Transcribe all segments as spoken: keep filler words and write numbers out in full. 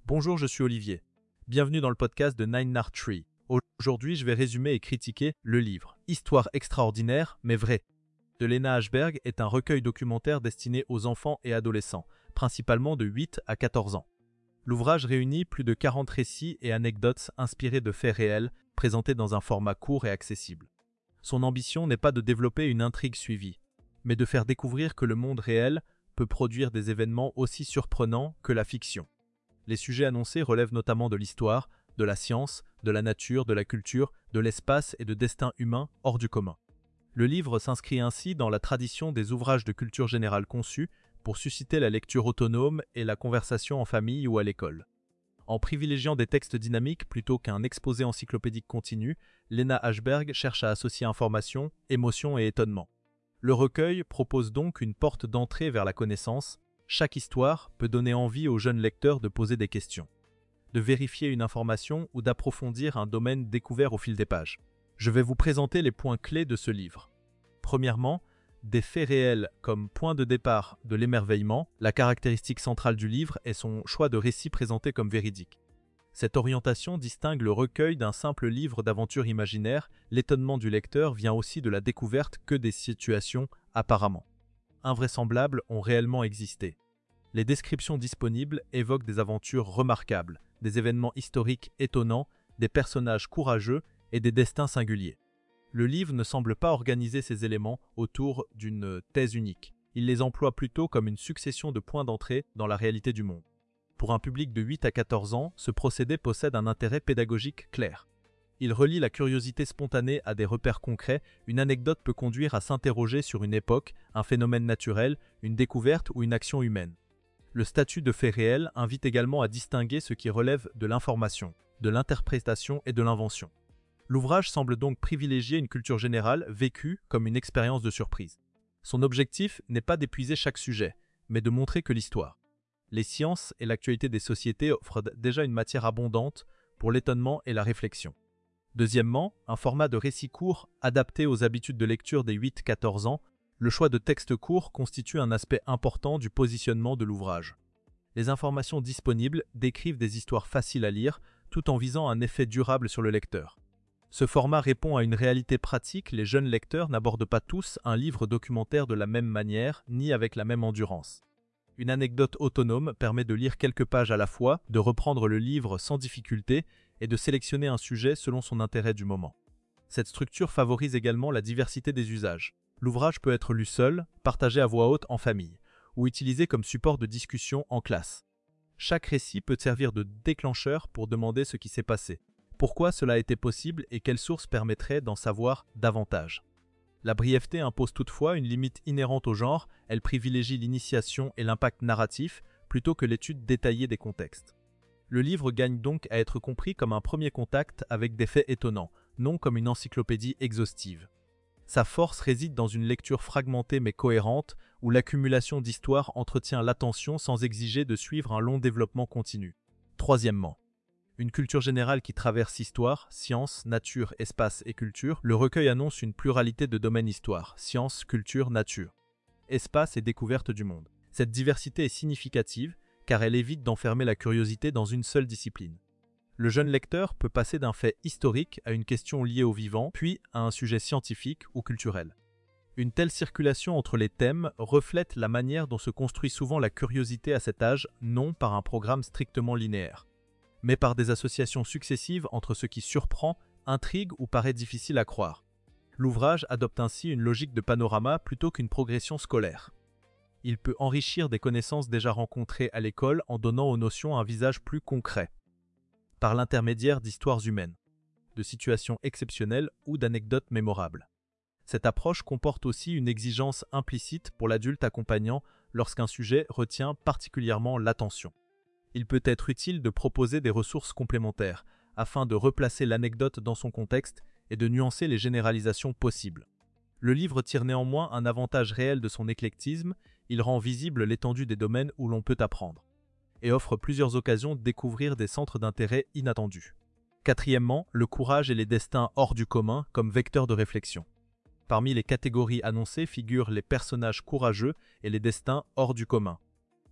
Bonjour, je suis Olivier. Bienvenue dans le podcast de Nine Nard Tree. Aujourd'hui, je vais résumer et critiquer le livre « Histoire extraordinaire, mais vraie » de Lena Ashberg est un recueil documentaire destiné aux enfants et adolescents, principalement de huit à quatorze ans. L'ouvrage réunit plus de quarante récits et anecdotes inspirés de faits réels, présentés dans un format court et accessible. Son ambition n'est pas de développer une intrigue suivie, mais de faire découvrir que le monde réel peut produire des événements aussi surprenants que la fiction. Les sujets annoncés relèvent notamment de l'histoire, de la science, de la nature, de la culture, de l'espace et de destins humains hors du commun. Le livre s'inscrit ainsi dans la tradition des ouvrages de culture générale conçus pour susciter la lecture autonome et la conversation en famille ou à l'école. En privilégiant des textes dynamiques plutôt qu'un exposé encyclopédique continu, Lena Ashberg cherche à associer information, émotion et étonnement. Le recueil propose donc une porte d'entrée vers la connaissance. Chaque histoire peut donner envie aux jeunes lecteurs de poser des questions, de vérifier une information ou d'approfondir un domaine découvert au fil des pages. Je vais vous présenter les points clés de ce livre. Premièrement, des faits réels comme point de départ de l'émerveillement. La caractéristique centrale du livre est son choix de récit présenté comme véridique. Cette orientation distingue le recueil d'un simple livre d'aventure imaginaire. L'étonnement du lecteur vient aussi de la découverte que des situations apparemment invraisemblables ont réellement existé. Les descriptions disponibles évoquent des aventures remarquables, des événements historiques étonnants, des personnages courageux et des destins singuliers. Le livre ne semble pas organiser ces éléments autour d'une thèse unique. Il les emploie plutôt comme une succession de points d'entrée dans la réalité du monde. Pour un public de huit à quatorze ans, ce procédé possède un intérêt pédagogique clair. Il relie la curiosité spontanée à des repères concrets. Une anecdote peut conduire à s'interroger sur une époque, un phénomène naturel, une découverte ou une action humaine. Le statut de fait réel invite également à distinguer ce qui relève de l'information, de l'interprétation et de l'invention. L'ouvrage semble donc privilégier une culture générale vécue comme une expérience de surprise. Son objectif n'est pas d'épuiser chaque sujet, mais de montrer que l'histoire, les sciences et l'actualité des sociétés offrent déjà une matière abondante pour l'étonnement et la réflexion. Deuxièmement, un format de récit court adapté aux habitudes de lecture des huit à quatorze ans. Le choix de textes courts constitue un aspect important du positionnement de l'ouvrage. Les informations disponibles décrivent des histoires faciles à lire, tout en visant un effet durable sur le lecteur. Ce format répond à une réalité pratique. Les jeunes lecteurs n'abordent pas tous un livre documentaire de la même manière, ni avec la même endurance. Une anecdote autonome permet de lire quelques pages à la fois, de reprendre le livre sans difficulté et de sélectionner un sujet selon son intérêt du moment. Cette structure favorise également la diversité des usages. L'ouvrage peut être lu seul, partagé à voix haute en famille, ou utilisé comme support de discussion en classe. Chaque récit peut servir de déclencheur pour demander ce qui s'est passé, pourquoi cela a été possible et quelles sources permettraient d'en savoir davantage. La brièveté impose toutefois une limite inhérente au genre. Elle privilégie l'initiation et l'impact narratif plutôt que l'étude détaillée des contextes. Le livre gagne donc à être compris comme un premier contact avec des faits étonnants, non comme une encyclopédie exhaustive. Sa force réside dans une lecture fragmentée mais cohérente, où l'accumulation d'histoires entretient l'attention sans exiger de suivre un long développement continu. Troisièmement, une culture générale qui traverse histoire, science, nature, espace et culture. Le recueil annonce une pluralité de domaines histoire, science, culture, nature, espace et découverte du monde. Cette diversité est significative car elle évite d'enfermer la curiosité dans une seule discipline. Le jeune lecteur peut passer d'un fait historique à une question liée au vivant, puis à un sujet scientifique ou culturel. Une telle circulation entre les thèmes reflète la manière dont se construit souvent la curiosité à cet âge, non par un programme strictement linéaire, mais par des associations successives entre ce qui surprend, intrigue ou paraît difficile à croire. L'ouvrage adopte ainsi une logique de panorama plutôt qu'une progression scolaire. Il peut enrichir des connaissances déjà rencontrées à l'école en donnant aux notions un visage plus concret, par l'intermédiaire d'histoires humaines, de situations exceptionnelles ou d'anecdotes mémorables. Cette approche comporte aussi une exigence implicite pour l'adulte accompagnant lorsqu'un sujet retient particulièrement l'attention. Il peut être utile de proposer des ressources complémentaires afin de replacer l'anecdote dans son contexte et de nuancer les généralisations possibles. Le livre tire néanmoins un avantage réel de son éclectisme. Il rend visible l'étendue des domaines où l'on peut apprendre et offre plusieurs occasions de découvrir des centres d'intérêt inattendus. Quatrièmement, le courage et les destins hors du commun comme vecteurs de réflexion. Parmi les catégories annoncées figurent les personnages courageux et les destins hors du commun.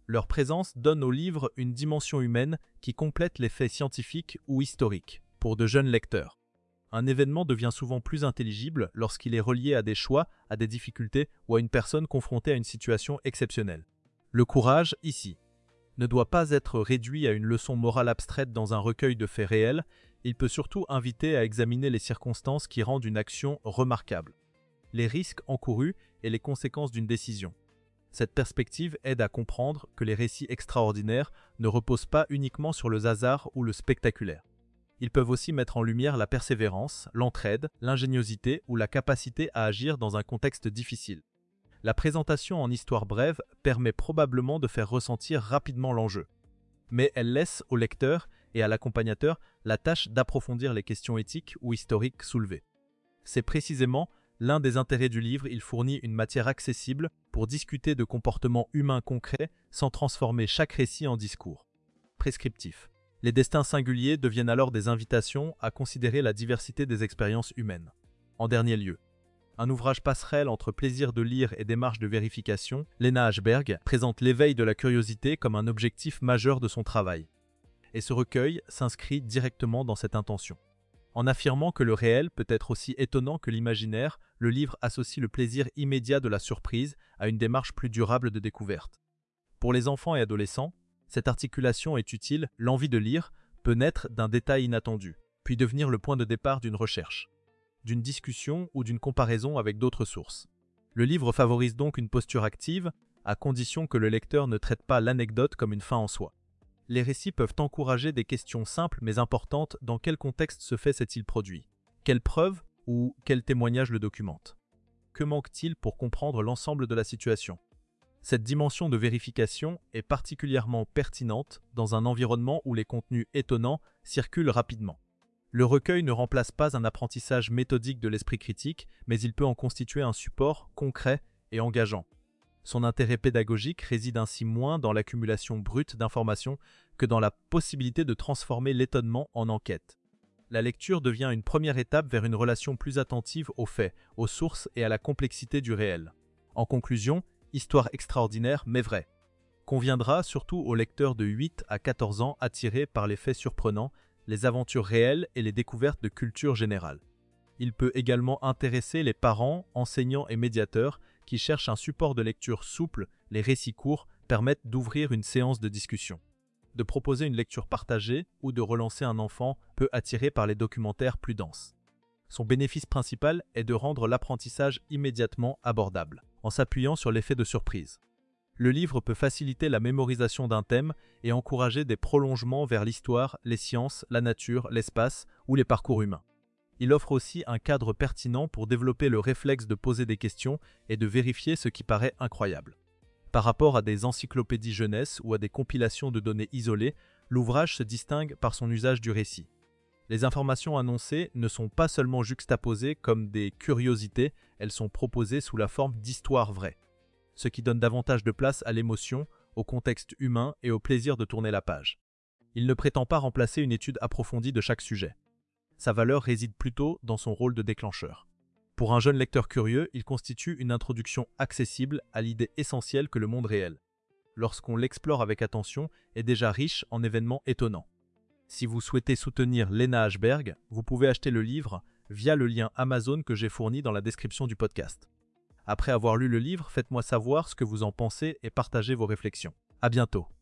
Leur présence donne au livre une dimension humaine qui complète les faits scientifiques ou historiques pour de jeunes lecteurs. Un événement devient souvent plus intelligible lorsqu'il est relié à des choix, à des difficultés ou à une personne confrontée à une situation exceptionnelle. Le courage, ici, ne doit pas être réduit à une leçon morale abstraite dans un recueil de faits réels, il peut surtout inviter à examiner les circonstances qui rendent une action remarquable, les risques encourus et les conséquences d'une décision. Cette perspective aide à comprendre que les récits extraordinaires ne reposent pas uniquement sur le hasard ou le spectaculaire. Ils peuvent aussi mettre en lumière la persévérance, l'entraide, l'ingéniosité ou la capacité à agir dans un contexte difficile. La présentation en histoire brève permet probablement de faire ressentir rapidement l'enjeu, mais elle laisse au lecteur et à l'accompagnateur la tâche d'approfondir les questions éthiques ou historiques soulevées. C'est précisément l'un des intérêts du livre, il fournit une matière accessible pour discuter de comportements humains concrets sans transformer chaque récit en discours prescriptif. Les destins singuliers deviennent alors des invitations à considérer la diversité des expériences humaines. En dernier lieu, un ouvrage passerelle entre plaisir de lire et démarche de vérification, Lena Ashberg présente l'éveil de la curiosité comme un objectif majeur de son travail. Et ce recueil s'inscrit directement dans cette intention. En affirmant que le réel peut être aussi étonnant que l'imaginaire, le livre associe le plaisir immédiat de la surprise à une démarche plus durable de découverte. Pour les enfants et adolescents, cette articulation est utile, l'envie de lire peut naître d'un détail inattendu, puis devenir le point de départ d'une recherche, d'une discussion ou d'une comparaison avec d'autres sources. Le livre favorise donc une posture active, à condition que le lecteur ne traite pas l'anecdote comme une fin en soi. Les récits peuvent encourager des questions simples mais importantes. Dans quel contexte se fait-il produit? Quelle preuve ou quel témoignage le documente? Que manque-t-il pour comprendre l'ensemble de la situation? Cette dimension de vérification est particulièrement pertinente dans un environnement où les contenus étonnants circulent rapidement. Le recueil ne remplace pas un apprentissage méthodique de l'esprit critique, mais il peut en constituer un support concret et engageant. Son intérêt pédagogique réside ainsi moins dans l'accumulation brute d'informations que dans la possibilité de transformer l'étonnement en enquête. La lecture devient une première étape vers une relation plus attentive aux faits, aux sources et à la complexité du réel. En conclusion, histoire extraordinaire mais vraie. Conviendra surtout aux lecteurs de huit à quatorze ans attirés par les faits surprenants, les aventures réelles et les découvertes de culture générale. Il peut également intéresser les parents, enseignants et médiateurs qui cherchent un support de lecture souple. Les récits courts permettent d'ouvrir une séance de discussion. De proposer une lecture partagée ou de relancer un enfant peut attirer par les documentaires plus denses. Son bénéfice principal est de rendre l'apprentissage immédiatement abordable, en s'appuyant sur l'effet de surprise. Le livre peut faciliter la mémorisation d'un thème et encourager des prolongements vers l'histoire, les sciences, la nature, l'espace ou les parcours humains. Il offre aussi un cadre pertinent pour développer le réflexe de poser des questions et de vérifier ce qui paraît incroyable. Par rapport à des encyclopédies jeunesse ou à des compilations de données isolées, l'ouvrage se distingue par son usage du récit. Les informations annoncées ne sont pas seulement juxtaposées comme des curiosités, elles sont proposées sous la forme d'histoires vraies, ce qui donne davantage de place à l'émotion, au contexte humain et au plaisir de tourner la page. Il ne prétend pas remplacer une étude approfondie de chaque sujet. Sa valeur réside plutôt dans son rôle de déclencheur. Pour un jeune lecteur curieux, il constitue une introduction accessible à l'idée essentielle que le monde réel, lorsqu'on l'explore avec attention, est déjà riche en événements étonnants. Si vous souhaitez soutenir Lena Ashberg, vous pouvez acheter le livre via le lien Amazon que j'ai fourni dans la description du podcast. Après avoir lu le livre, faites-moi savoir ce que vous en pensez et partagez vos réflexions. À bientôt.